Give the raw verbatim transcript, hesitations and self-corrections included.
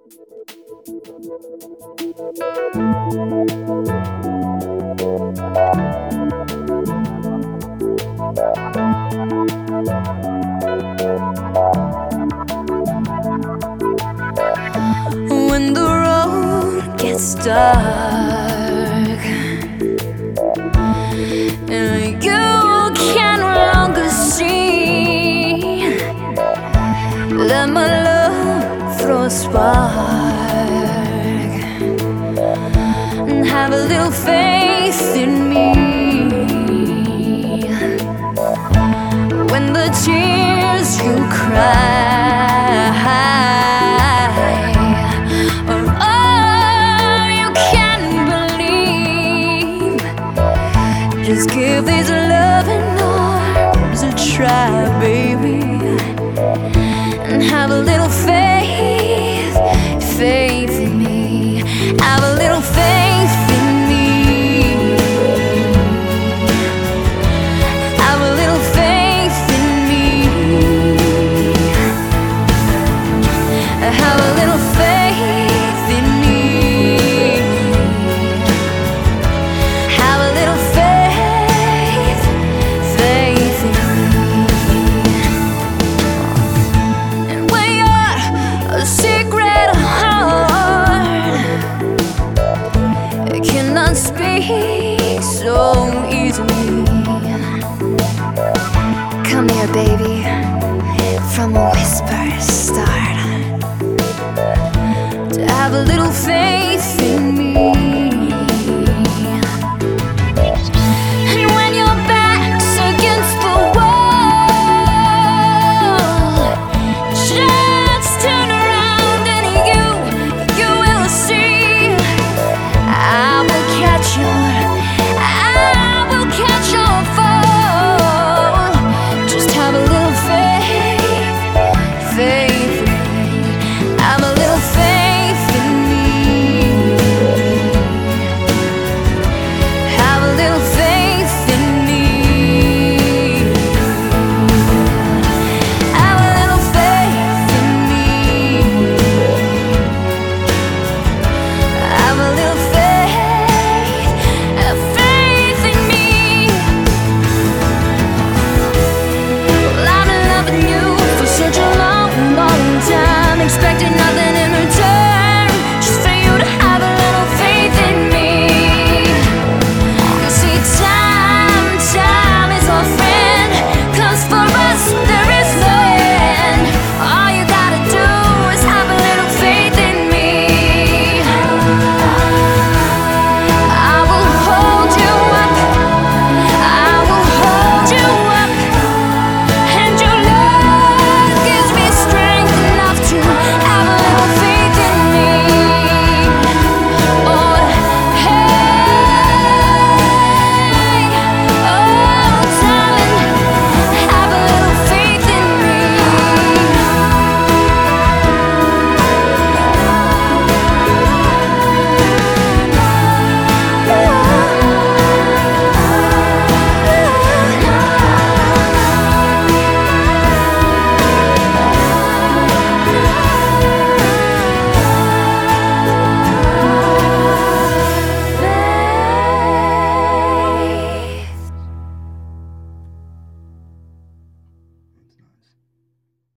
When the road gets dark and you can no longer see, let my love throw a spark and have a little faith in me. When the tears you cry are all you can believe, just give these loving arms a try, baby, and have a little faith, faith in me. Have a little faith in me. Have a little faith in me. Have a little faith in me. Have a little faith, faith in me. And when you're a secret heart, it cannot speak so easily. Come here, baby, from a whisper start, to have a little faith